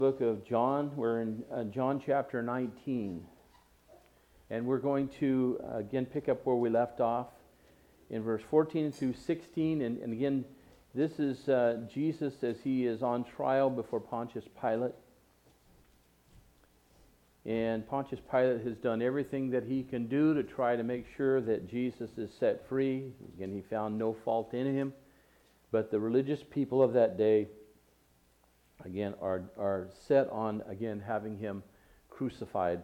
Book of John. We're in John chapter 19. And we're going to again pick up where we left off in verse 14 through 16. And again, this is Jesus as he is on trial before Pontius Pilate. And Pontius Pilate has done everything that he can do to try to make sure that Jesus is set free. Again, he found no fault in him. But the religious people of that day again are set on again having him crucified.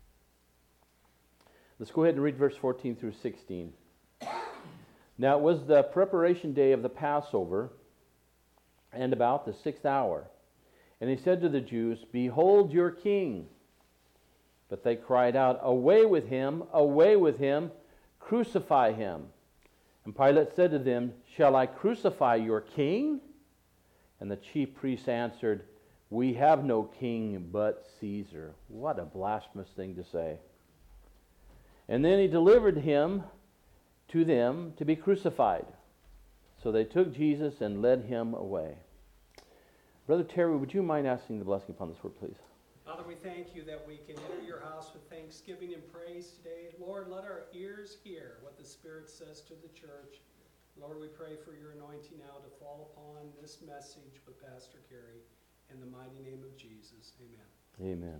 Let's go ahead and read verse 14 through 16. Now it was the preparation day of the Passover, and about the 6th hour. And he said to the Jews, "Behold your king." But they cried out, away with him, crucify him." And Pilate said to them, "Shall I crucify your king?" And the chief priests answered, "We have no king but Caesar." What a blasphemous thing to say. And then he delivered him to them to be crucified. So they took Jesus and led him away. Brother Terry, would you mind asking the blessing upon this word, please? Father, we thank you that we can enter your house with thanksgiving and praise today. Lord, let our ears hear what the Spirit says to the church. Lord, we pray for your anointing now to fall upon this message with Pastor Kerry. In the mighty name of Jesus, amen. Amen.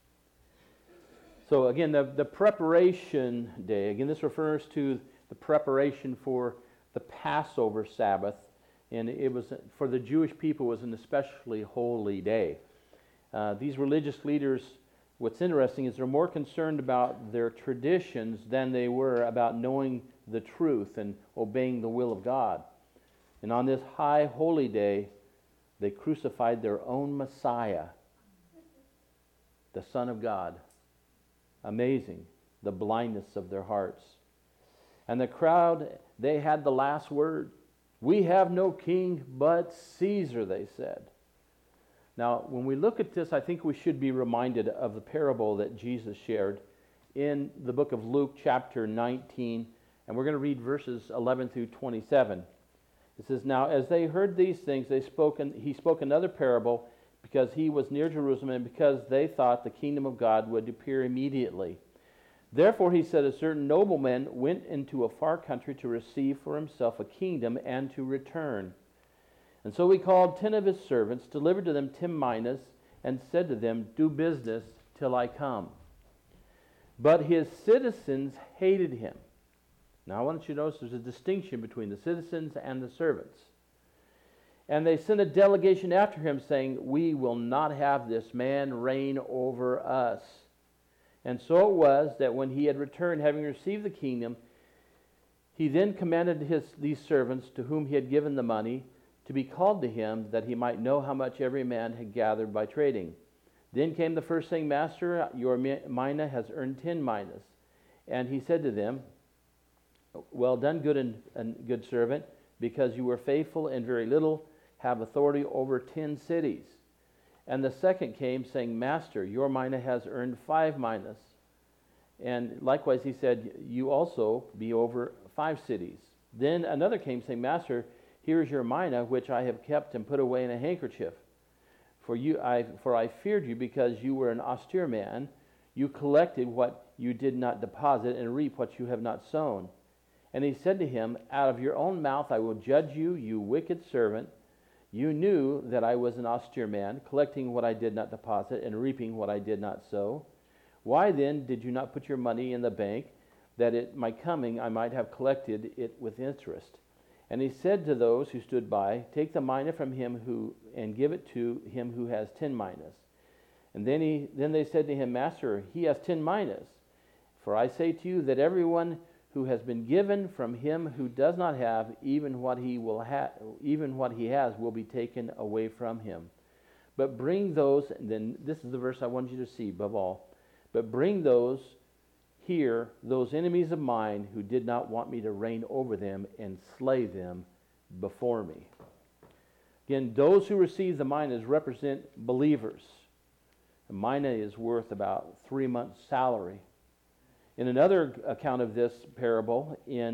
So again, the preparation day, again, this refers to the preparation for the Passover Sabbath. And it was, for the Jewish people, was an especially holy day. These religious leaders, what's interesting is they're more concerned about their traditions than they were about knowing the truth and obeying the will of God. And on this high holy day, they crucified their own Messiah, the Son of God. Amazing, the blindness of their hearts. And the crowd, they had the last word. "We have no king but Caesar," they said. Now, when we look at this, I think we should be reminded of the parable that Jesus shared in the book of Luke chapter 19. And we're going to read verses 11 through 27. It says, "Now as they heard these things, he spoke another parable because he was near Jerusalem and because they thought the kingdom of God would appear immediately. Therefore he said, a certain nobleman went into a far country to receive for himself a kingdom and to return. And so he called 10 of his servants, delivered to them 10 minas, and said to them, 'Do business till I come.' But his citizens hated him." Now I want you to notice there's a distinction between the citizens and the servants. "And they sent a delegation after him, saying, 'We will not have this man reign over us.' And so it was that when he had returned, having received the kingdom, he then commanded these servants to whom he had given the money to be called to him, that he might know how much every man had gathered by trading. Then came the first saying, 'Master, your mina has earned 10 minas.' And he said to them, 'Well done, good servant, because you were faithful in very little, have authority over 10 cities.' And the second came, saying, 'Master, your mina has earned 5 minas.' And likewise he said, 'You also be over 5 cities.' Then another came, saying, 'Master, here is your mina, which I have kept and put away in a handkerchief. For I feared you, because you were an austere man. You collected what you did not deposit, and reap what you have not sown.' And he said to him, 'Out of your own mouth I will judge you, you wicked servant. You knew that I was an austere man, collecting what I did not deposit, and reaping what I did not sow. Why then did you not put your money in the bank, that at my coming I might have collected it with interest?' And he said to those who stood by, 'Take the mina from him and give it to him who has 10 minas.' And then they said to him, 'Master, he has 10 minas. For I say to you that everyone who has been given from him who does not have, even what he has will be taken away from him. But bring those,'" and then this is the verse I want you to see above all, "but bring those enemies of mine who did not want me to reign over them, and slay them before me." Again, those who receive the minas represent believers. A mina is worth about 3 months' salary. In another account of this parable,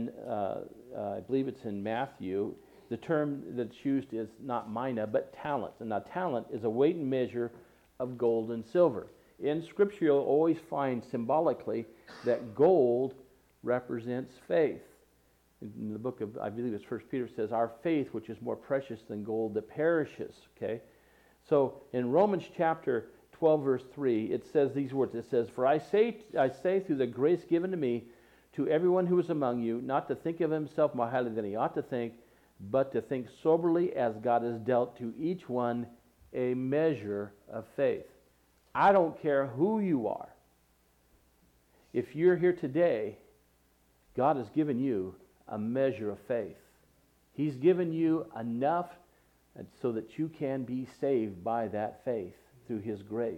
I believe it's in Matthew, the term that's used is not mina, but talent. And now talent is a weight and measure of gold and silver. In Scripture, you'll always find symbolically that gold represents faith. In the book of, I believe it's 1 Peter, says, our faith, which is more precious than gold that perishes. Okay? So in Romans chapter 12, verse 3, it says these words. It says, for I say through the grace given to me, to everyone who is among you, not to think of himself more highly than he ought to think, but to think soberly as God has dealt to each one a measure of faith. I don't care who you are. If you're here today, God has given you a measure of faith. He's given you enough so that you can be saved by that faith through His grace.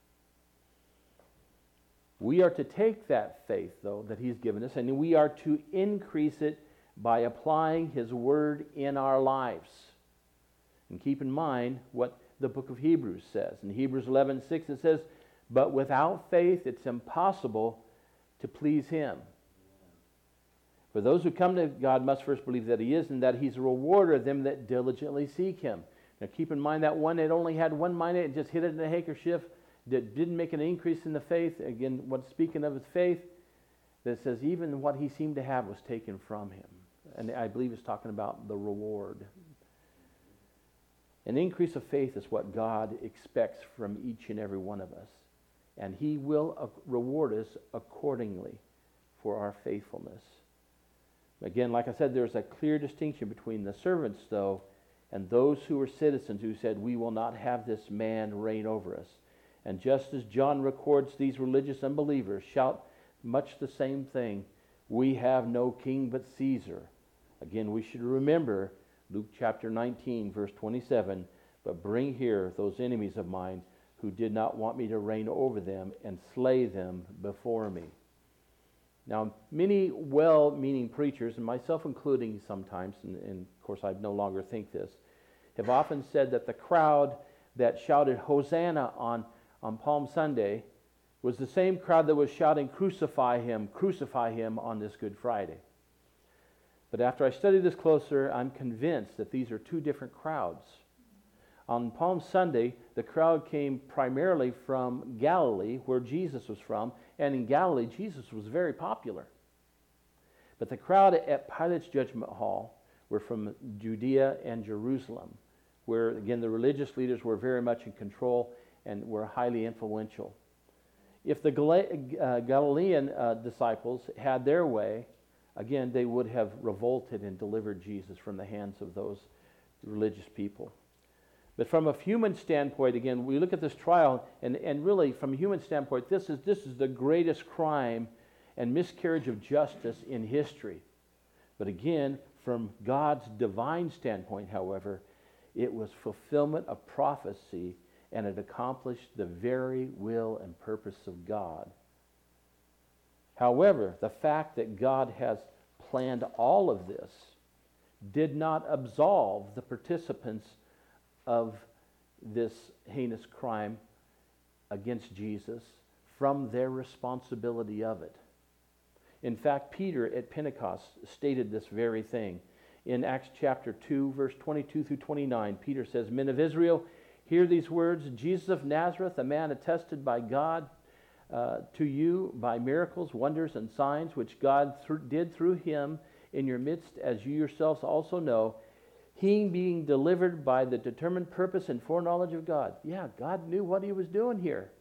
We are to take that faith, though, that He's given us, and we are to increase it by applying His Word in our lives. And keep in mind what the book of Hebrews says. In Hebrews 11:6 it says, but without faith it's impossible to please Him. For those who come to God must first believe that He is, and that He's a rewarder of them that diligently seek Him. Now keep in mind that one that only had one mind, it just hit it in a handkerchief, that didn't make an increase in the faith. Again, what's speaking of his faith, that says even what he seemed to have was taken from him. And I believe it's talking about the reward. An increase of faith is what God expects from each and every one of us. And He will reward us accordingly for our faithfulness. Again, like I said, there's a clear distinction between the servants, though, and those who were citizens who said, we will not have this man reign over us. And just as John records these religious unbelievers shout much the same thing, we have no king but Caesar. Again, we should remember Luke chapter 19, verse 27, but bring here those enemies of mine who did not want me to reign over them and slay them before me. Now, many well-meaning preachers, and myself including sometimes, and of course I no longer think this, have often said that the crowd that shouted Hosanna on Palm Sunday was the same crowd that was shouting crucify him on this Good Friday. But after I study this closer, I'm convinced that these are two different crowds. On Palm Sunday, the crowd came primarily from Galilee, where Jesus was from, and in Galilee, Jesus was very popular. But the crowd at Pilate's judgment hall were from Judea and Jerusalem, where, again, the religious leaders were very much in control and were highly influential. If the Galilean disciples had their way, again, they would have revolted and delivered Jesus from the hands of those religious people. But from a human standpoint, again, we look at this trial, and really, from a human standpoint, this is the greatest crime and miscarriage of justice in history. But again, from God's divine standpoint, however, it was fulfillment of prophecy, and it accomplished the very will and purpose of God. However, the fact that God has planned all of this did not absolve the participants of this heinous crime against Jesus from their responsibility of it. In fact, Peter at Pentecost stated this very thing. In Acts chapter 2, verse 22 through 29, Peter says, Men of Israel, hear these words, Jesus of Nazareth, a man attested by God to you by miracles, wonders, and signs, which God did through him in your midst, as you yourselves also know, he being delivered by the determined purpose and foreknowledge of God. Yeah, God knew what He was doing here.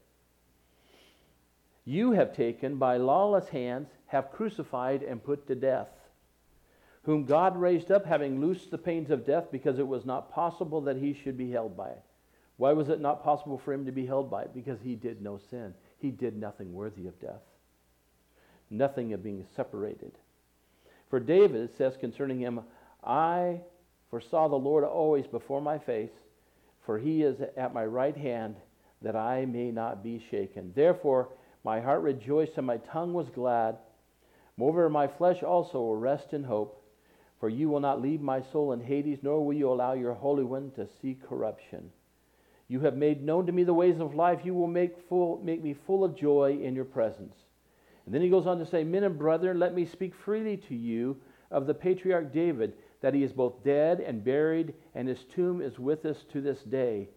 You have taken by lawless hands, have crucified and put to death, whom God raised up, having loosed the pains of death, because it was not possible that He should be held by it. Why was it not possible for Him to be held by it? Because He did no sin. He did nothing worthy of death. Nothing of being separated. For David says concerning Him, I foresaw the Lord always before my face, for He is at my right hand, that I may not be shaken. Therefore my heart rejoiced and my tongue was glad. Moreover, my flesh also will rest in hope, for you will not leave my soul in Hades, nor will you allow your Holy One to see corruption. You have made known to me the ways of life. You will make me full of joy in your presence. And then he goes on to say, Men and brethren, let me speak freely to you of the patriarch David, that he is both dead and buried, and his tomb is with us to this day.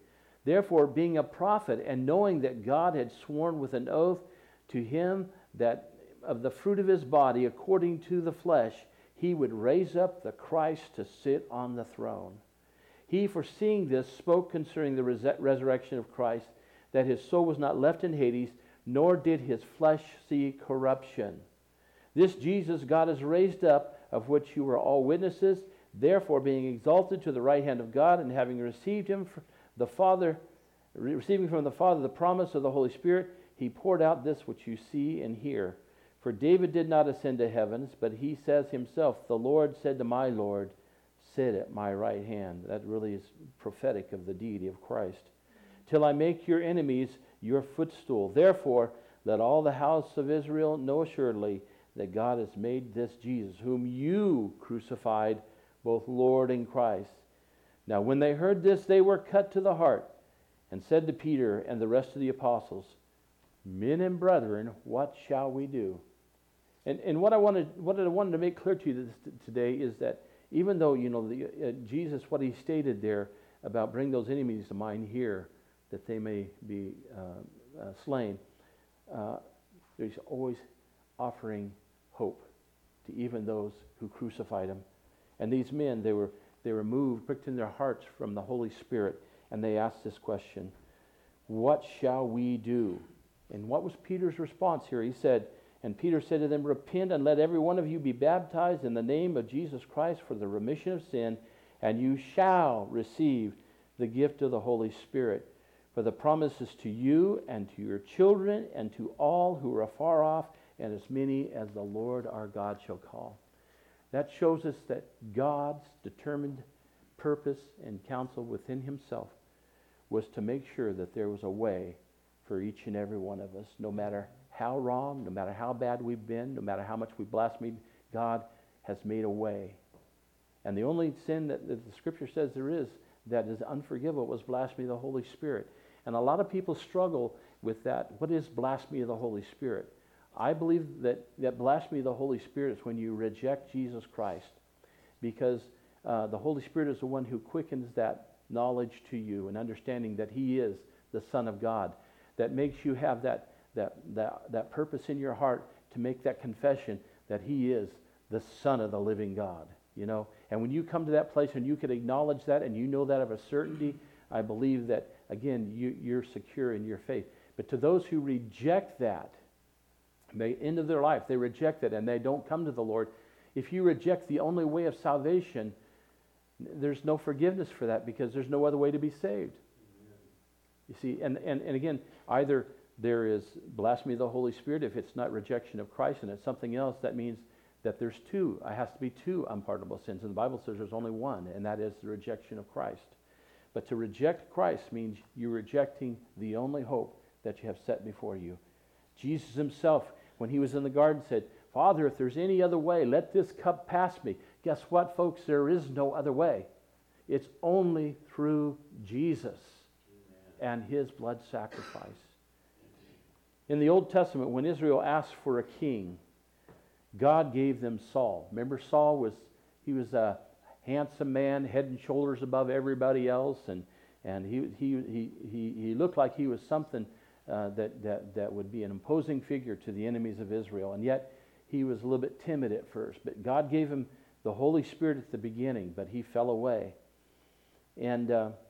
Therefore, being a prophet, and knowing that God had sworn with an oath to him that of the fruit of his body, according to the flesh, he would raise up the Christ to sit on the throne. He, foreseeing this, spoke concerning the resurrection of Christ, that his soul was not left in Hades, nor did his flesh see corruption. This Jesus God has raised up, of which you are all witnesses. Therefore, being exalted to the right hand of God, and having received him from the Father, receiving from the Father the promise of the Holy Spirit, he poured out this which you see and hear. For David did not ascend to heavens, but he says himself, the Lord said to my Lord, sit at my right hand. That really is prophetic of the deity of Christ. Till I make your enemies your footstool. Therefore, let all the house of Israel know assuredly that God has made this Jesus, whom you crucified, both Lord and Christ. Now when they heard this, they were cut to the heart, and said to Peter and the rest of the apostles, men and brethren, what shall we do? And what I wanted to make clear to you today is that even though, Jesus, what he stated there about bring those enemies to mind here, that they may be slain, he's always offering hope to even those who crucified him. And these men, they were moved, pricked in their hearts from the Holy Spirit, and they asked this question, what shall we do? And what was Peter's response here? He said, and Peter said to them, repent and let every one of you be baptized in the name of Jesus Christ for the remission of sin, and you shall receive the gift of the Holy Spirit. For the promise is to you and to your children and to all who are afar off, and as many as the Lord our God shall call. That shows us that God's determined purpose and counsel within himself was to make sure that there was a way for each and every one of us, no matter how wrong, no matter how bad we've been, no matter how much we blasphemed, God has made a way. And the only sin that the Scripture says there is that is unforgivable was blasphemy of the Holy Spirit. And a lot of people struggle with that. What is blasphemy of the Holy Spirit? I believe that blasphemy of the Holy Spirit is when you reject Jesus Christ, because the Holy Spirit is the one who quickens that knowledge to you and understanding that he is the Son of God, that makes you have that purpose in your heart to make that confession that he is the Son of the living God, And when you come to that place and you can acknowledge that and you know that of a certainty, I believe that, again, you're secure in your faith. But to those who reject that, end of their life, they reject it and they don't come to the Lord. If you reject the only way of salvation, there's no forgiveness for that, because there's no other way to be saved. You see, and again, either there is blasphemy of the Holy Spirit if it's not rejection of Christ and it's something else. That means that there's two. It has to be two unpardonable sins. And the Bible says there's only one, and that is the rejection of Christ. But to reject Christ means you're rejecting the only hope that you have set before you. Jesus himself, when he was in the garden, said, Father, if there's any other way, let this cup pass me. Guess what, folks? There is no other way. It's only through Jesus and his blood sacrifice. In the Old Testament, when Israel asked for a king, God gave them Saul. Remember, Saul was a handsome man, head and shoulders above everybody else, and he looked like he was something that would be an imposing figure to the enemies of Israel. And yet he was a little bit timid at first. But God gave him the Holy Spirit at the beginning, but he fell away. And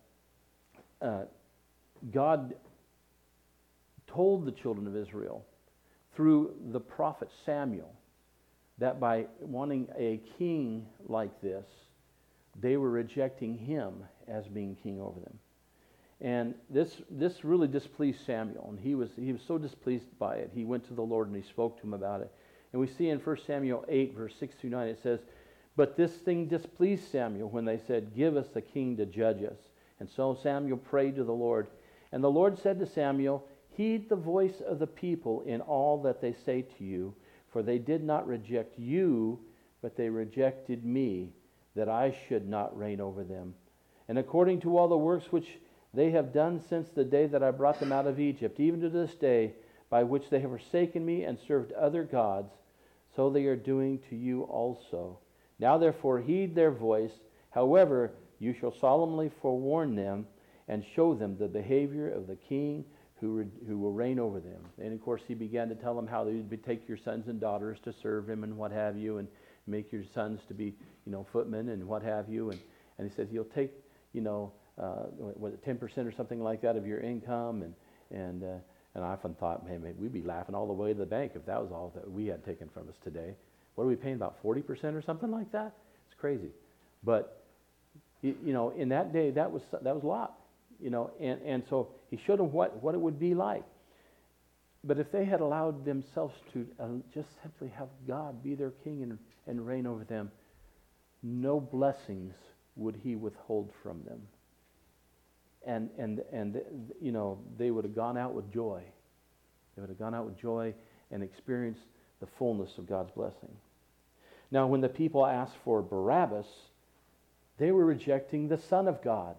God told the children of Israel through the prophet Samuel that by wanting a king like this, they were rejecting him as being king over them. And this really displeased Samuel, and he was so displeased by it. He went to the Lord and he spoke to him about it. And we see in 1 Samuel 8, verse 6 through 9, it says, But this thing displeased Samuel when they said, Give us a king to judge us. And so Samuel prayed to the Lord. And the Lord said to Samuel, Heed the voice of the people in all that they say to you, for they did not reject you, but they rejected me, that I should not reign over them. And according to all the works which they have done since the day that I brought them out of Egypt, even to this day, by which they have forsaken me and served other gods, so they are doing to you also. Now therefore heed their voice. However, you shall solemnly forewarn them, and show them the behavior of the king who will reign over them. And of course, he began to tell them how they would take your sons and daughters to serve him and what have you, and make your sons to be, footmen and what have you. And he says he'll take, 10% or something like that of your income. And I often thought, man, we'd be laughing all the way to the bank if that was all that we had taken from us today. What are we paying, about 40% or something like that? It's crazy. But, in that day, that was a lot. And so he showed them what it would be like. But if they had allowed themselves to just simply have God be their king and reign over them, no blessings would he withhold from them. And they would have gone out with joy. They would have gone out with joy and experienced the fullness of God's blessing. Now, when the people asked for Barabbas, they were rejecting the Son of God.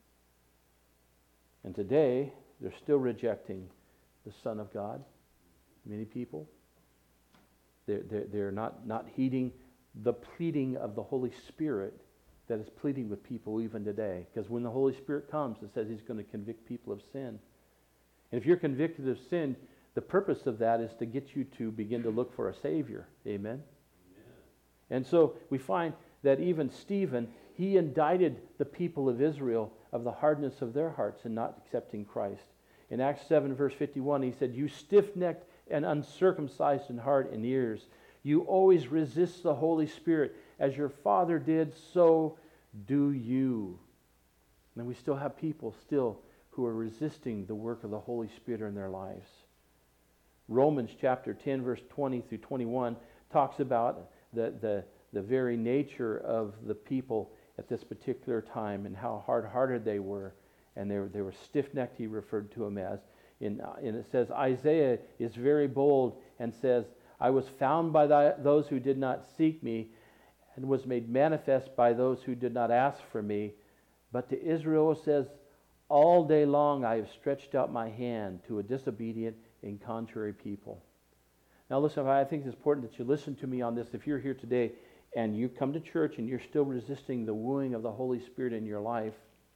And today, they're still rejecting the Son of God. Many people, they're not heeding the pleading of the Holy Spirit that is pleading with people even today. Because when the Holy Spirit comes, it says he's going to convict people of sin. And if you're convicted of sin, the purpose of that is to get you to begin to look for a Savior. Amen? Amen. And so we find that even Stephen, he indicted the people of Israel of the hardness of their hearts in not accepting Christ. In Acts 7, verse 51, he said, "You stiff-necked and uncircumcised in heart and ears, you always resist the Holy Spirit. As your father did, so do you." And we still have people who are resisting the work of the Holy Spirit in their lives. Romans chapter 10, verse 20 through 21 talks about the very nature of the people at this particular time and how hard-hearted they were. And they were stiff-necked, he referred to them as. And it says, Isaiah is very bold and says, "I was found by those who did not seek me, and was made manifest by those who did not ask for me. But to Israel it says, all day long I have stretched out my hand to a disobedient and contrary people." Now listen, I think it's important that you listen to me on this. If you're here today and you come to church and you're still resisting the wooing of the Holy Spirit in your life,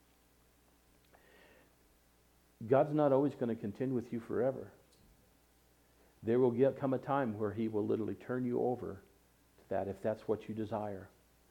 God's not always going to contend with you forever. There will come a time where he will literally turn you over to that if that's what you desire.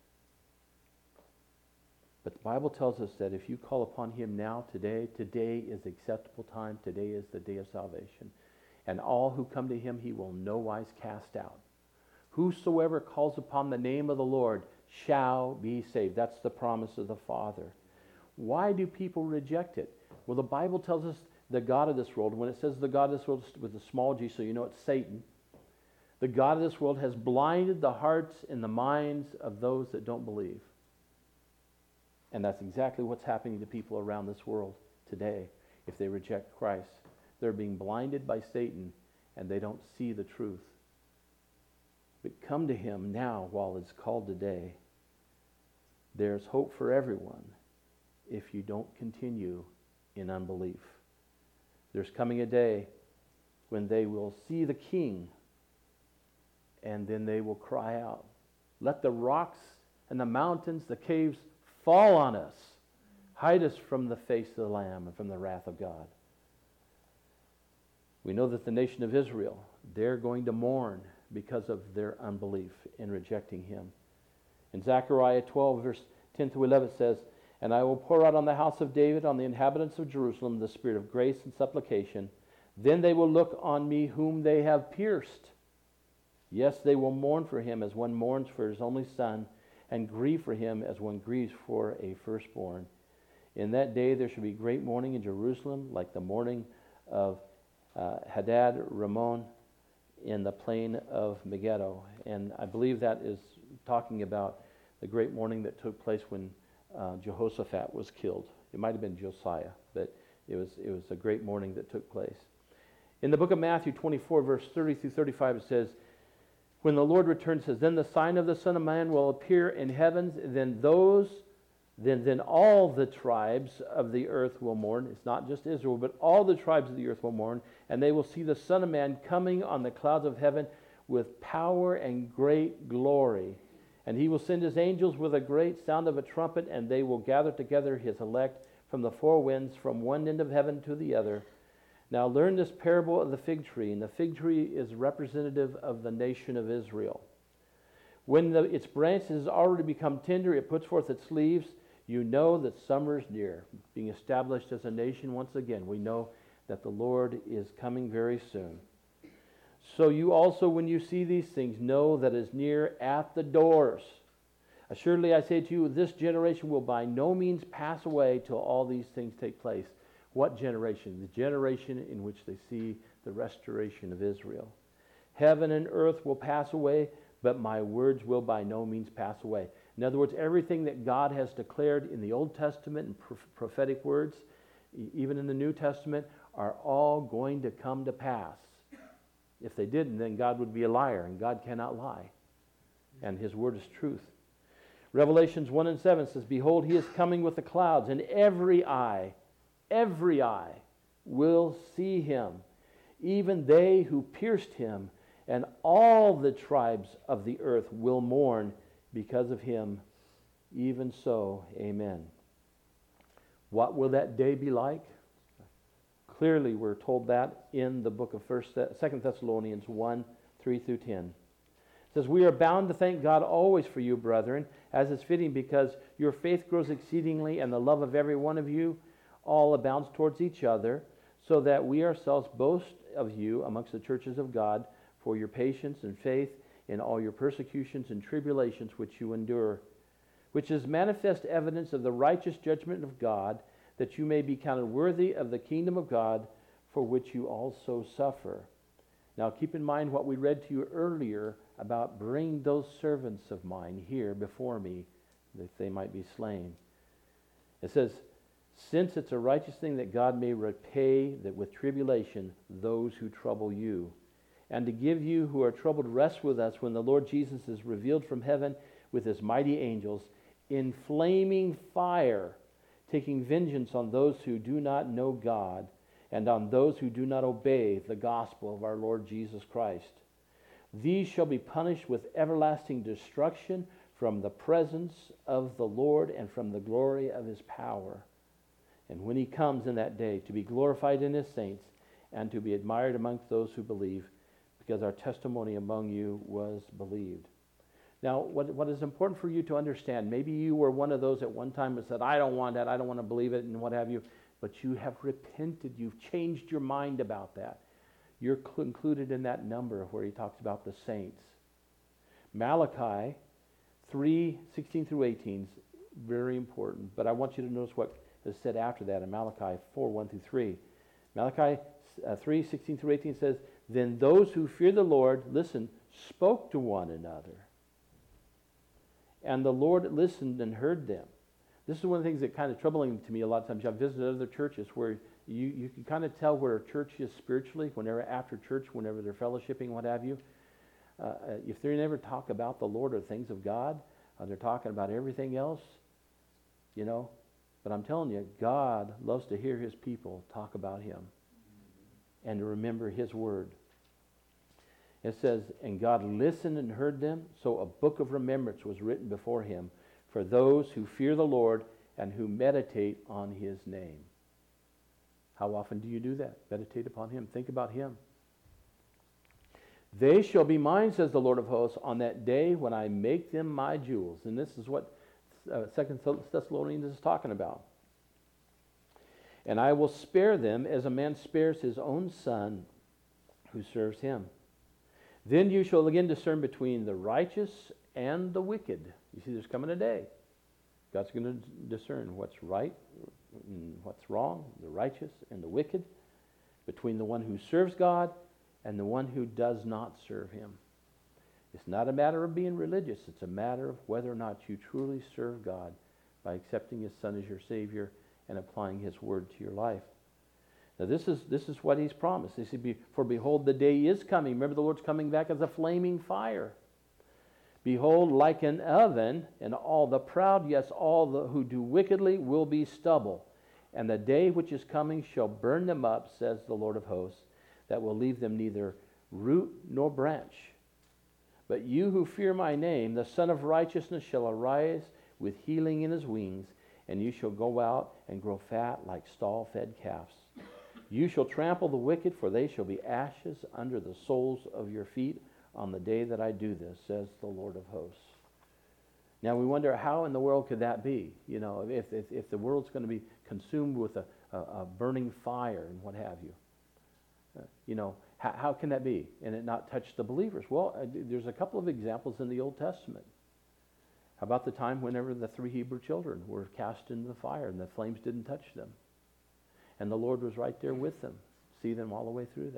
But the Bible tells us that if you call upon him now, today is the acceptable time. Today is the day of salvation. And all who come to him he will no wise cast out. Whosoever calls upon the name of the Lord shall be saved. That's the promise of the Father. Why do people reject it? Well, the Bible tells us the God of this world, when it says the God of this world with a small g, so you know it's Satan, the God of this world has blinded the hearts and the minds of those that don't believe. And that's exactly what's happening to people around this world today if they reject Christ. They're being blinded by Satan and they don't see the truth. But come to him now while it's called today. There's hope for everyone if you don't continue in unbelief. There's coming a day when they will see the King and then they will cry out, "Let the rocks and the mountains, the caves fall on us. Hide us from the face of the Lamb and from the wrath of God." We know that the nation of Israel, they're going to mourn because of their unbelief in rejecting him. In Zechariah 12, verse 10 through 11 says, "And I will pour out on the house of David, on the inhabitants of Jerusalem, the spirit of grace and supplication. Then they will look on me whom they have pierced. Yes, they will mourn for him as one mourns for his only son, and grieve for him as one grieves for a firstborn. In that day there shall be great mourning in Jerusalem, like the mourning of Hadad Ramon in the plain of Megiddo." And I believe that is talking about the great mourning that took place when Jehoshaphat was killed. It might have been Josiah, but it was a great mourning that took place. In the book of Matthew 24, verse 30 through 35, it says, when the Lord returns, it says, "Then the sign of the Son of Man will appear in heavens, then all the tribes of the earth will mourn." It's not just Israel, but all the tribes of the earth will mourn, "and they will see the Son of Man coming on the clouds of heaven with power and great glory. And he will send his angels with a great sound of a trumpet, and they will gather together his elect from the four winds, from one end of heaven to the other. Now learn this parable of the fig tree, and the fig tree is representative of the nation of Israel. When its branches already become tender, it puts forth its leaves. You know that summer is near, being established as a nation once again. We know that the Lord is coming very soon. So you also, when you see these things, know that it is near at the doors. Assuredly I say to you, this generation will by no means pass away till all these things take place. What generation? The generation in which they see the restoration of Israel. Heaven and earth will pass away, but my words will by no means pass away. In other words, everything that God has declared in the Old Testament and prophetic words, even in the New Testament, are all going to come to pass. If they didn't, then God would be a liar, and God cannot lie. And his word is truth. Revelations 1:7 says, behold, he is coming with the clouds, and every eye will see him, even they who pierced him, and all the tribes of the earth will mourn because of him. Even so, amen. What will that day be like? Clearly, we're told that in the book of 2 Thessalonians 1:3-10. It says, we are bound to thank God always for you, brethren, as is fitting, because your faith grows exceedingly, and the love of every one of you all abounds towards each other, so that we ourselves boast of you amongst the churches of God for your patience and faith in all your persecutions and tribulations which you endure, which is manifest evidence of the righteous judgment of God, that you may be counted worthy of the kingdom of God, for which you also suffer. Now keep in mind what we read to you earlier about bring those servants of mine here before me, that they might be slain. It says, since it's a righteous thing that God may repay that with tribulation those who trouble you, and to give you who are troubled rest with us when the Lord Jesus is revealed from heaven with his mighty angels in flaming fire, taking vengeance on those who do not know God and on those who do not obey the gospel of our Lord Jesus Christ. These shall be punished with everlasting destruction from the presence of the Lord and from the glory of his power. And when he comes in that day, to be glorified in his saints and to be admired amongst those who believe, because our testimony among you was believed. Now, what is important for you to understand, maybe you were one of those at one time that said, I don't want that, I don't want to believe it, and what have you, but you have repented, you've changed your mind about that. You're included in that number where he talks about the saints. Malachi 3:16-18 is very important, but I want you to notice what is said after that in Malachi 4:1-3. Malachi 3:16-18 says, then those who fear the Lord, listen, spoke to one another. And the Lord listened and heard them. This is one of the things that kind of troubling to me a lot of times. I've visited other churches where you can kind of tell where a church is spiritually, whenever after church, whenever they're fellowshipping, what have you. If they never talk about the Lord or things of God, they're talking about everything else, you know. But I'm telling you, God loves to hear his people talk about him and to remember his word. It says, and God listened and heard them, so a book of remembrance was written before him for those who fear the Lord and who meditate on his name. How often do you do that? Meditate upon him. Think about him. They shall be mine, says the Lord of hosts, on that day when I make them my jewels. And this is what 2 Thessalonians is talking about. And I will spare them as a man spares his own son who serves him. Then you shall again discern between the righteous and the wicked. You see, there's coming a day. God's going to discern what's right and what's wrong, the righteous and the wicked, between the one who serves God and the one who does not serve him. It's not a matter of being religious. It's a matter of whether or not you truly serve God by accepting his Son as your Savior and applying his word to your life. Now this is what he's promised. He said, for behold, the day is coming. Remember, the Lord's coming back as a flaming fire. Behold, like an oven, and all the proud, yes, all who do wickedly will be stubble. And the day which is coming shall burn them up, says the Lord of hosts, that will leave them neither root nor branch. But you who fear my name, the Son of Righteousness shall arise with healing in his wings, and you shall go out and grow fat like stall-fed calves. You shall trample the wicked, for they shall be ashes under the soles of your feet on the day that I do this, says the Lord of hosts. Now we wonder, how in the world could that be? You know, if the world's going to be consumed with a burning fire and what have you. You know, how can that be? And it not touch the believers? Well, there's a couple of examples in the Old Testament. How about the time whenever the 3 Hebrew children were cast into the fire and the flames didn't touch them? And the Lord was right there with them, see them all the way through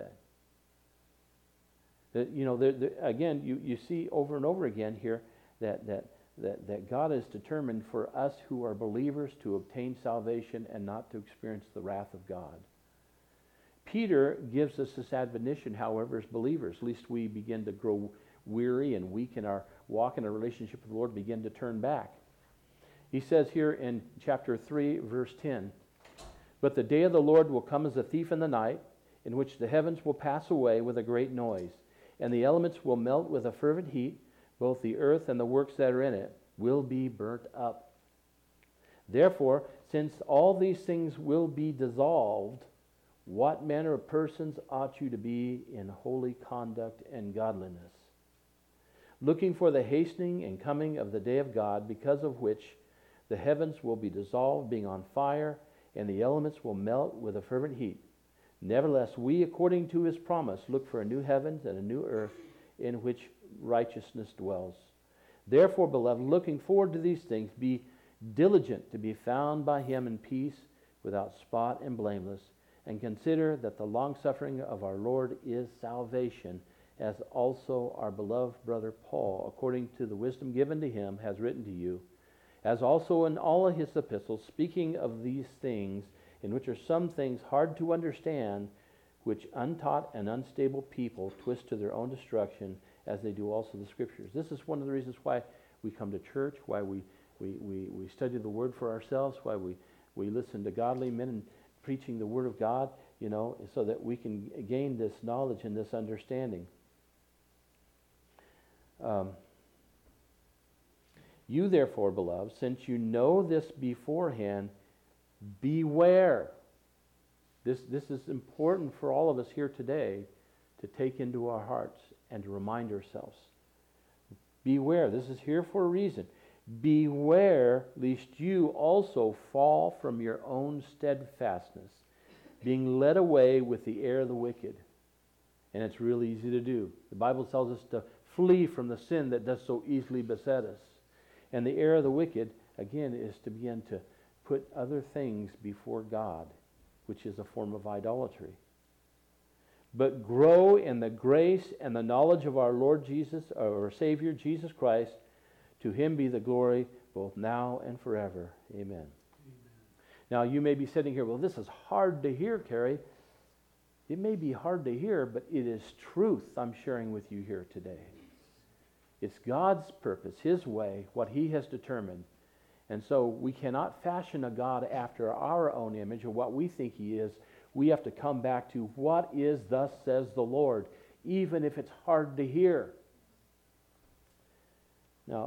that. You know, again, you see over and over again here that God is determined for us who are believers to obtain salvation and not to experience the wrath of God. Peter gives us this admonition, however, as believers, lest we begin to grow weary and weak in our walk in a relationship with the Lord, begin to turn back. He says here in chapter 3, verse 10, "But the day of the Lord will come as a thief in the night, in which the heavens will pass away with a great noise, and the elements will melt with a fervent heat, both the earth and the works that are in it will be burnt up. Therefore, since all these things will be dissolved, what manner of persons ought you to be in holy conduct and godliness, looking for the hastening and coming of the day of God, because of which the heavens will be dissolved, being on fire, and the elements will melt with a fervent heat. Nevertheless, we, according to his promise, look for a new heavens and a new earth in which righteousness dwells. Therefore, beloved, looking forward to these things, be diligent to be found by him in peace, without spot and blameless, and consider that the long-suffering of our Lord is salvation, as also our beloved brother Paul, according to the wisdom given to him, has written to you, as also in all of his epistles, speaking of these things, in which are some things hard to understand, which untaught and unstable people twist to their own destruction, as they do also the Scriptures." This is one of the reasons why we come to church, why we study the Word for ourselves, why we listen to godly men and preaching the Word of God, you know, so that we can gain this knowledge and this understanding. You therefore, beloved, since you know this beforehand, beware. This is important for all of us here today to take into our hearts and to remind ourselves. Beware. This is here for a reason. Beware lest you also fall from your own steadfastness, being led away with the air of the wicked. And it's real easy to do. The Bible tells us to flee from the sin that does so easily beset us. And the air of the wicked, again, is to begin to put other things before God, which is a form of idolatry. But grow in the grace and the knowledge of our Lord Jesus, our Savior, Jesus Christ. To him be the glory both now and forever. Amen. Amen. Now you may be sitting here, well, this is hard to hear, Kerry. It may be hard to hear, but it is truth I'm sharing with you here today. It's God's purpose, his way, what he has determined. And so we cannot fashion a God after our own image or what we think he is. We have to come back to what is thus says the Lord, even if it's hard to hear. Now,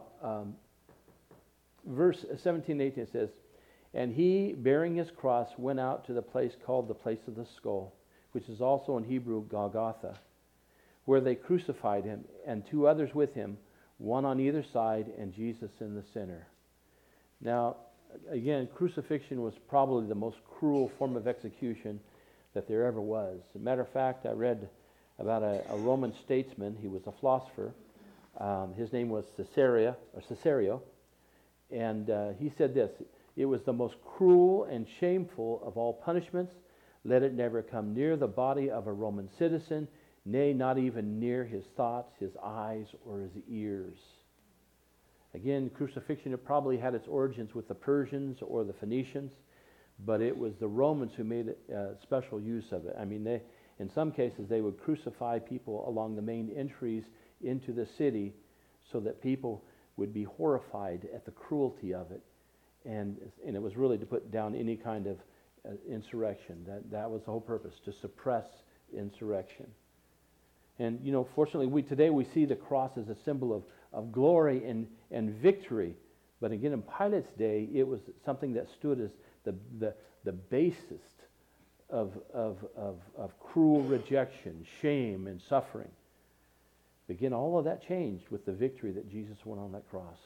verse 17, 18 says, "And he, bearing his cross, went out to the place called the place of the skull, which is also in Hebrew Golgotha, where they crucified him, and 2 others with him, one on either side, and Jesus in the center." Now, again, crucifixion was probably the most cruel form of execution that there ever was. As a matter of fact, I read about a Roman statesman. He was a philosopher. His name was Caesarea, and he said this: "It was the most cruel and shameful of all punishments. Let it never come near the body of a Roman citizen, nay, not even near his thoughts, his eyes, or his ears." Again, crucifixion, it probably had its origins with the Persians or the Phoenicians, but it was the Romans who made special use of it. I mean, in some cases, they would crucify people along the main entries into the city so that people would be horrified at the cruelty of it. And it was really to put down any kind of insurrection. That was the whole purpose, to suppress insurrection. And, you know, fortunately, today we see the cross as a symbol of glory and victory. But again, in Pilate's day, it was something that stood as the basis of cruel rejection, shame, and suffering. Again, all of that changed with the victory that Jesus won on that cross.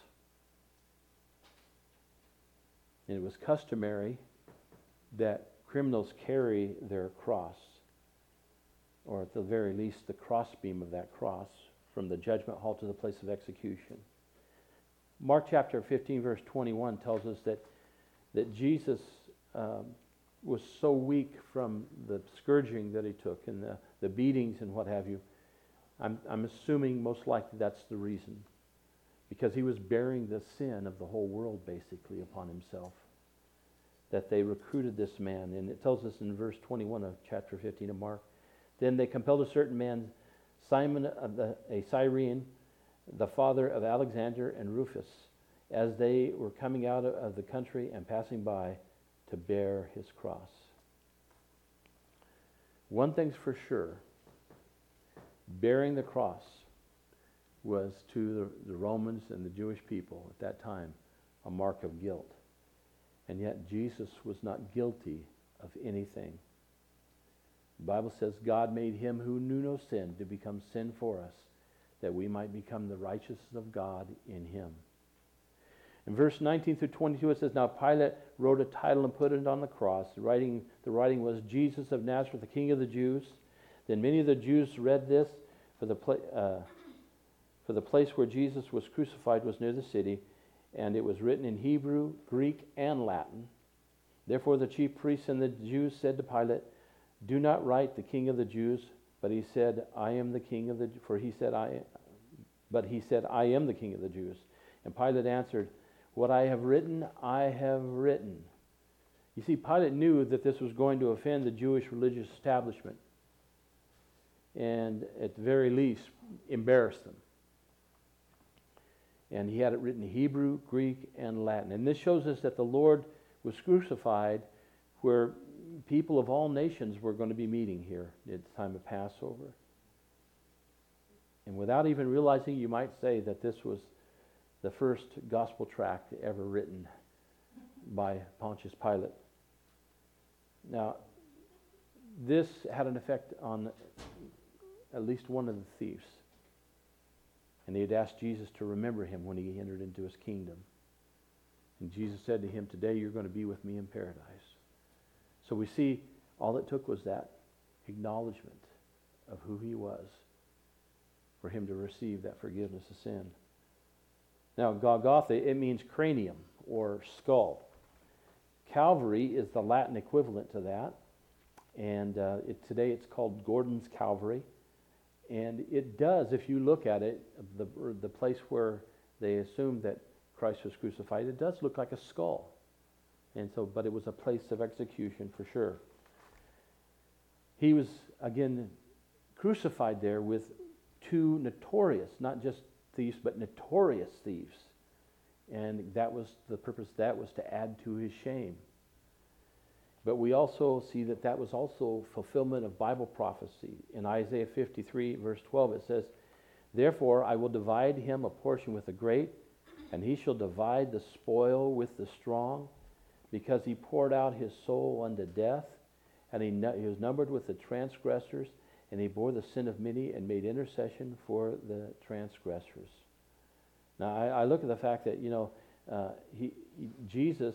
And it was customary that criminals carry their cross, or at the very least the crossbeam of that cross, from the judgment hall to the place of execution. Mark chapter 15, verse 21 tells us that Jesus was so weak from the scourging that he took and the beatings and what have you. I'm assuming most likely that's the reason, because he was bearing the sin of the whole world basically upon himself, that they recruited this man. And it tells us in verse 21 of chapter 15 of Mark, then they compelled a certain man, Simon a Cyrene, the father of Alexander and Rufus, as they were coming out of the country and passing by, to bear his cross. One thing's for sure, bearing the cross was to the Romans and the Jewish people at that time a mark of guilt. And yet Jesus was not guilty of anything. The Bible says God made him who knew no sin to become sin for us, that we might become the righteousness of God in him. In verse 19 through 22 it says, now Pilate wrote a title and put it on the cross. The writing was, Jesus of Nazareth, the King of the Jews. Then many of the Jews read this, for the place where Jesus was crucified was near the city, and it was written in Hebrew, Greek, and Latin. Therefore the chief priests and the Jews said to Pilate, do not write the King of the Jews, but he said, I am the King of the Jews. For he said, I am the King of the Jews. And Pilate answered, what I have written, I have written. You see, Pilate knew that this was going to offend the Jewish religious establishment, and at the very least, embarrass them. And he had it written in Hebrew, Greek, and Latin. And this shows us that the Lord was crucified where people of all nations were going to be meeting here at the time of Passover. And without even realizing, you might say that this was the first gospel tract ever written by Pontius Pilate. Now, this had an effect on at least one of the thieves. And he had asked Jesus to remember him when he entered into his kingdom. And Jesus said to him, today you're going to be with me in paradise. So we see all it took was that acknowledgement of who he was for him to receive that forgiveness of sin. Now, Golgotha, it means cranium or skull. Calvary is the Latin equivalent to that. And today it's called Gordon's Calvary. And it does, if you look at it, the place where they assumed that Christ was crucified, it does look like a skull. And so, but it was a place of execution for sure. He was, again, crucified there with two notorious, not just thieves, but notorious thieves. And that was the purpose, that was to add to his shame. But we also see that that was also fulfillment of Bible prophecy. In Isaiah 53, verse 12, it says, therefore I will divide him a portion with the great, and he shall divide the spoil with the strong, because he poured out his soul unto death, and he was numbered with the transgressors, and he bore the sin of many and made intercession for the transgressors. Now, I look at the fact that, Jesus,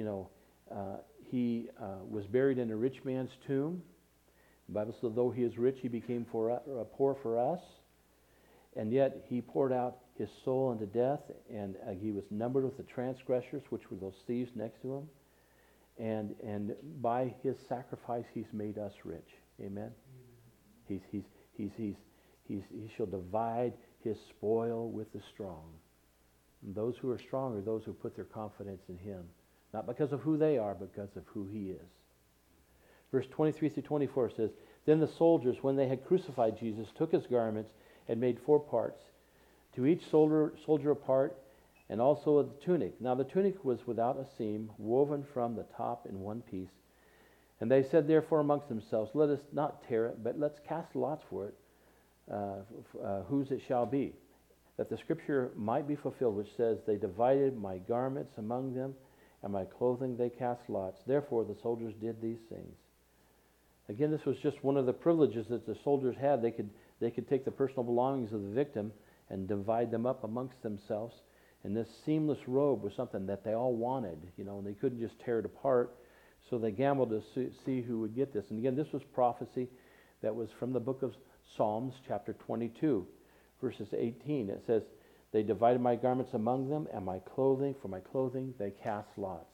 he was buried in a rich man's tomb. The Bible says, though he is rich, he became poor for us. And yet he poured out his soul unto death, and he was numbered with the transgressors, which were those thieves next to him. And by his sacrifice, he's made us rich. Amen. He shall divide his spoil with the strong. And those who are strong are those who put their confidence in him. Not because of who they are, but because of who he is. Verse 23 through 24 says, then the soldiers, when they had crucified Jesus, took his garments and made 4 parts, to each soldier a part, and also the tunic. Now the tunic was without a seam, woven from the top in one piece. And they said therefore amongst themselves, let us not tear it, but let's cast lots for it, whose it shall be. that the scripture might be fulfilled, which says, they divided my garments among them, and my clothing they cast lots. Therefore the soldiers did these things. Again, this was just one of the privileges that the soldiers had. They could take the personal belongings of the victim and divide them up amongst themselves. And this seamless robe was something that they all wanted, and they couldn't just tear it apart. So they gambled to see who would get this. And again, this was prophecy that was from the book of Psalms, chapter 22, verses 18. It says, they divided my garments among them, and for my clothing they cast lots.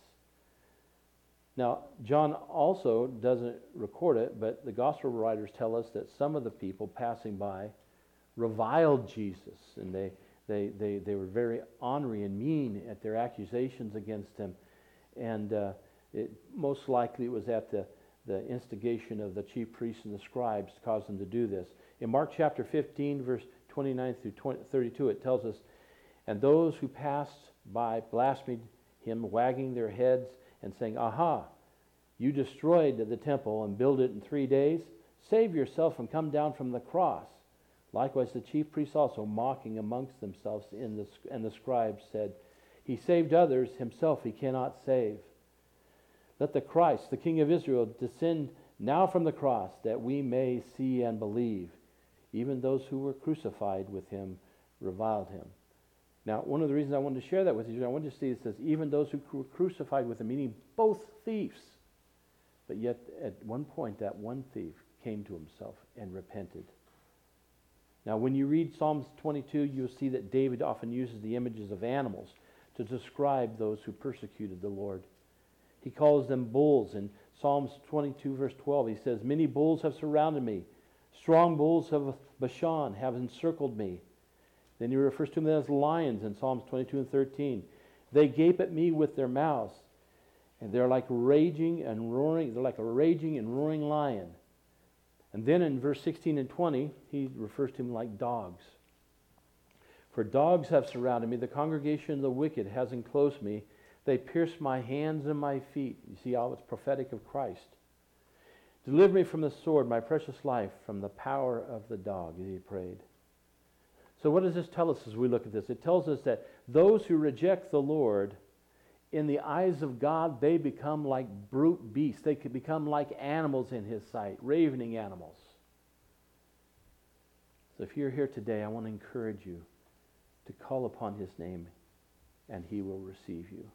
Now, John also doesn't record it, but the gospel writers tell us that some of the people passing by reviled Jesus, and they were very ornery and mean at their accusations against him. And most likely it was at the instigation of the chief priests and the scribes to cause them to do this. In Mark chapter 15, verse 29 through 32, it tells us, and those who passed by blasphemed him, wagging their heads and saying, aha, you destroyed the temple and built it in 3 days. Save yourself and come down from the cross. Likewise the chief priests also, mocking amongst themselves, and the scribes said, he saved others, himself he cannot save. Let the Christ, the King of Israel, descend now from the cross, that we may see and believe. Even those who were crucified with him reviled him. Now, one of the reasons I wanted to share that with you, I wanted to see it says, even those who were crucified with him, meaning both thieves. But yet, at one point, that one thief came to himself and repented. Now, when you read Psalms 22, you'll see that David often uses the images of animals to describe those who persecuted the Lord. He calls them bulls. In Psalms 22, verse 12, he says, many bulls have surrounded me. Strong bulls of Bashan have encircled me. Then he refers to them as lions in Psalms 22 and 13. They gape at me with their mouths, and they're like raging and roaring. They're like a raging and roaring lion. And then in verse 16 and 20, he refers to them like dogs. For dogs have surrounded me. The congregation of the wicked has enclosed me. They pierce my hands and my feet. You see how it's prophetic of Christ. Deliver me from the sword, my precious life, from the power of the dog, he prayed. So what does this tell us as we look at this? It tells us that those who reject the Lord, in the eyes of God, they become like brute beasts. They could become like animals in his sight, ravening animals. So if you're here today, I want to encourage you to call upon his name, and he will receive you.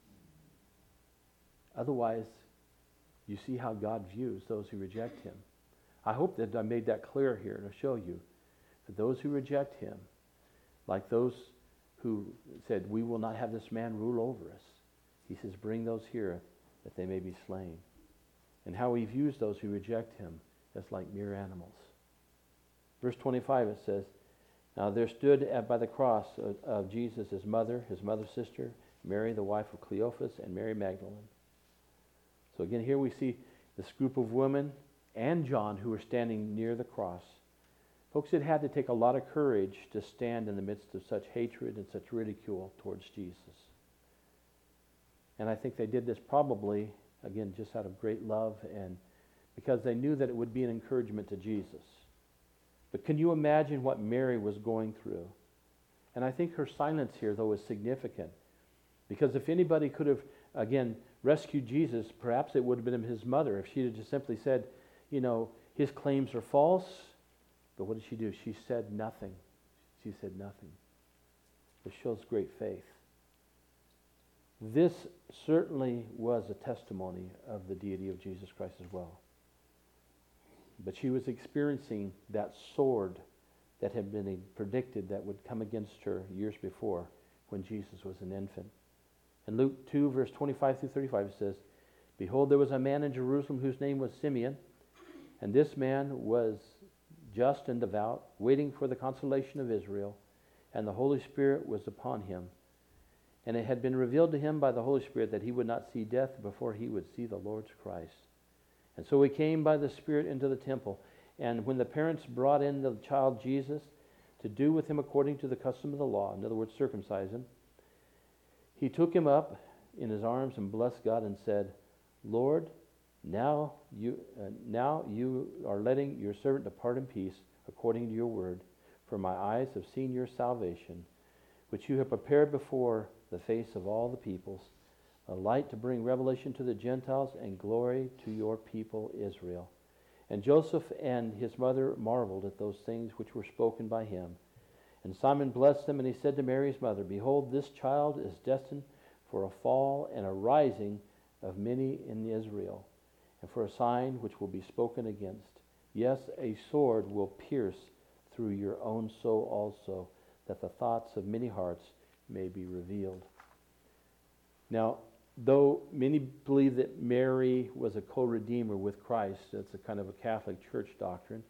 Otherwise, you see how God views those who reject him. I hope that I made that clear here to show you that those who reject him, like those who said, we will not have this man rule over us, he says, bring those here that they may be slain. And how he views those who reject him as like mere animals. Verse 25 it says, now there stood by the cross of Jesus his mother's sister, Mary the wife of Cleophas, and Mary Magdalene. So again, here we see this group of women and John who were standing near the cross. Folks, it had to take a lot of courage to stand in the midst of such hatred and such ridicule towards Jesus. And I think they did this probably, again, just out of great love and because they knew that it would be an encouragement to Jesus. But can you imagine what Mary was going through? And I think her silence here, though, is significant. Because if anybody could have, again, rescued Jesus, perhaps it would have been his mother. If she had just simply said, his claims are false. But what did she do? She said nothing. She said nothing. It shows great faith. This certainly was a testimony of the deity of Jesus Christ as well. But she was experiencing that sword that had been predicted that would come against her years before when Jesus was an infant. In Luke 2, verse 25 through 35, it says, behold, there was a man in Jerusalem whose name was Simeon, and this man was just and devout, waiting for the consolation of Israel, and the Holy Spirit was upon him. And it had been revealed to him by the Holy Spirit that he would not see death before he would see the Lord's Christ. And so he came by the Spirit into the temple. And when the parents brought in the child Jesus to do with him according to the custom of the law, in other words, circumcise him, he took him up in his arms and blessed God and said, Lord, now you are letting your servant depart in peace according to your word. For my eyes have seen your salvation, which you have prepared before the face of all the peoples, a light to bring revelation to the Gentiles and glory to your people Israel. And Joseph and his mother marveled at those things which were spoken by him. And Simon blessed them, and he said to Mary his mother, Behold, this child is destined for a fall and a rising of many in Israel, and for a sign which will be spoken against. Yes, a sword will pierce through your own soul also, that the thoughts of many hearts may be revealed. Now, though many believe that Mary was a co-redeemer with Christ, that's a kind of a Catholic Church doctrine,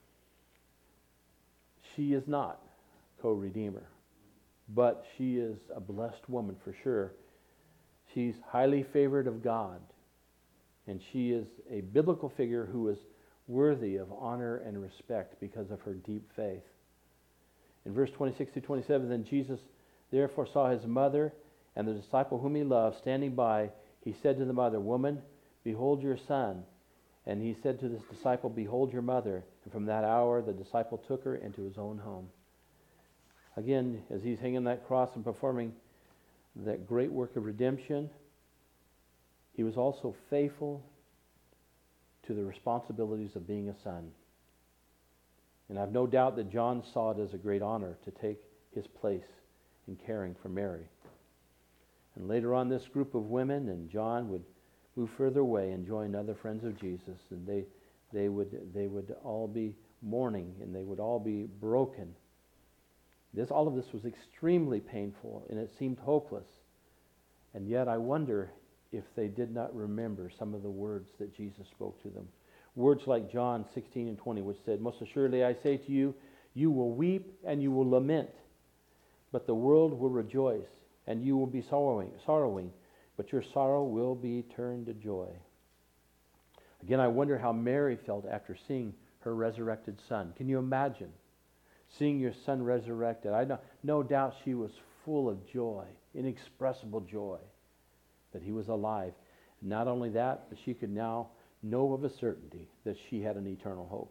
she is not co-redeemer. But she is a blessed woman for sure. She's highly favored of God, and she is a biblical figure who is worthy of honor and respect because of her deep faith. In verse 26 to 27, then Jesus therefore saw his mother and the disciple whom he loved standing by. He said to the mother, Woman, behold your son. And he said to this disciple, Behold your mother. And from that hour the disciple took her into his own home. Again, as he's hanging that cross and performing that great work of redemption, he was also faithful to the responsibilities of being a son. And I've no doubt that John saw it as a great honor to take his place in caring for Mary. And later on, this group of women and John would move further away and join other friends of Jesus, and they would all be mourning, and they would all be broken. All of this was extremely painful, and it seemed hopeless. And yet I wonder if they did not remember some of the words that Jesus spoke to them. Words like John 16 and 20, which said, Most assuredly I say to you, you will weep and you will lament, but the world will rejoice, and you will be sorrowing, but your sorrow will be turned to joy. Again, I wonder how Mary felt after seeing her resurrected son. Can you imagine seeing your son resurrected? No doubt she was full of joy, inexpressible joy, that he was alive. Not only that, but she could now know of a certainty that she had an eternal hope.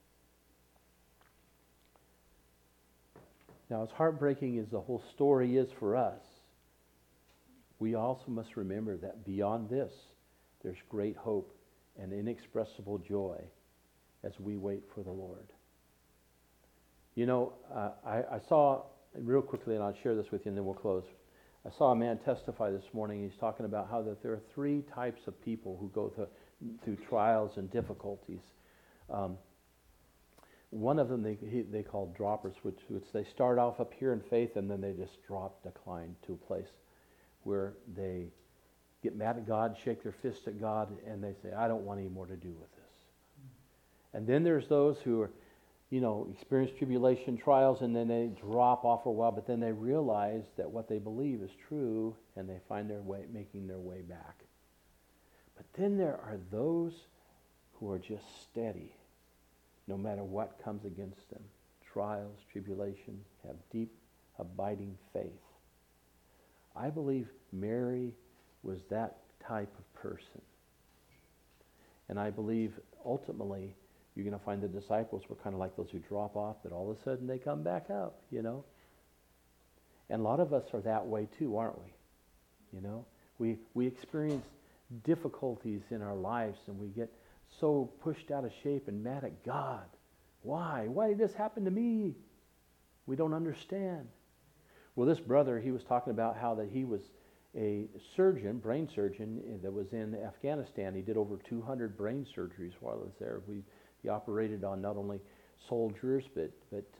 Now, as heartbreaking as the whole story is for us, we also must remember that beyond this, there's great hope and inexpressible joy as we wait for the Lord. You know, I saw, real quickly, and I'll share this with you and then we'll close. I saw a man testify this morning. He's talking about how that there are three types of people who go through trials and difficulties. One of them they call droppers, which they start off up here in faith and then they just decline to a place where they get mad at God, shake their fist at God, and they say, I don't want any more to do with this. And then there's those who are, experience tribulation, trials, and then they drop off for a while, but then they realize that what they believe is true, and they find their way, making their way back. But then there are those who are just steady, no matter what comes against them. Trials, tribulation, have deep, abiding faith. I believe Mary was that type of person. And I believe ultimately you're going to find the disciples were kind of like those who drop off, but all of a sudden they come back up, And a lot of us are that way too, aren't we? We experience difficulties in our lives and we get so pushed out of shape and mad at God. Why? Why did this happen to me? We don't understand. Well, this brother, he was talking about how that he was a surgeon, brain surgeon, that was in Afghanistan. He did over 200 brain surgeries while he was there. He operated on not only soldiers, but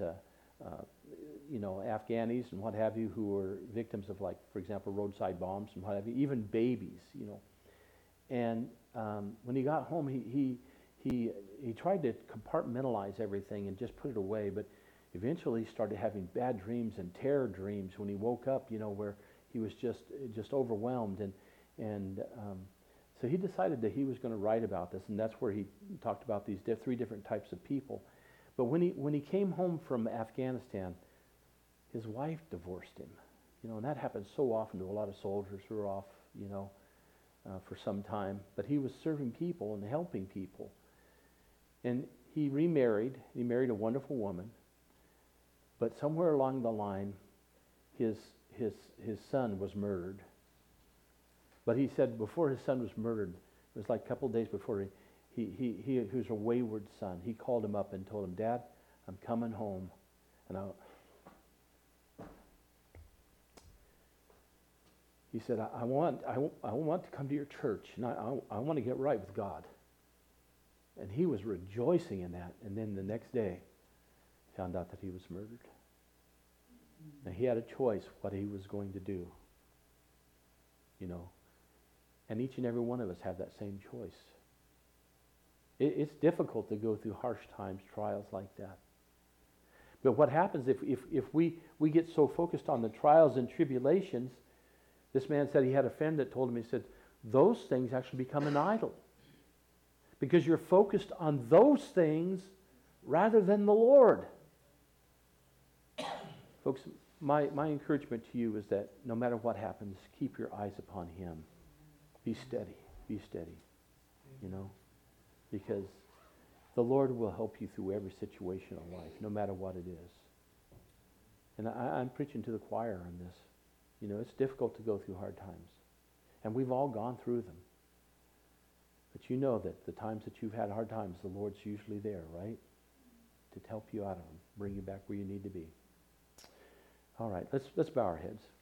Afghanis and what have you, who were victims of, like, for example, roadside bombs and what have you, even babies, And when he got home, he tried to compartmentalize everything and just put it away, but eventually he started having bad dreams and terror dreams when he woke up, where he was just overwhelmed, and so he decided that he was going to write about this, and that's where he talked about these three different types of people. But when he came home from Afghanistan, his wife divorced him, and that happens so often to a lot of soldiers who are off, for some time. But he was serving people and helping people, and he remarried. He married a wonderful woman. But somewhere along the line, his son was murdered. But he said before his son was murdered, it was like a couple of days before, he was a wayward son. He called him up and told him, Dad, I'm coming home. And he said, I want to come to your church, and I want to get right with God. And he was rejoicing in that. And then the next day, found out that he was murdered. Now he had a choice what he was going to do. You know. And each and every one of us have that same choice. It's difficult to go through harsh times, trials like that. But what happens if we get so focused on the trials and tribulations, this man said he had a friend that told him, he said, those things actually become an idol. Because you're focused on those things rather than the Lord. Folks, my encouragement to you is that no matter what happens, keep your eyes upon Him. Be steady, you know, because the Lord will help you through every situation of life, no matter what it is. And I'm preaching to the choir on this. You know, it's difficult to go through hard times. And we've all gone through them. But you know that the times that you've had hard times, the Lord's usually there, right? To help you out of them, bring you back where you need to be. All right, let's bow our heads.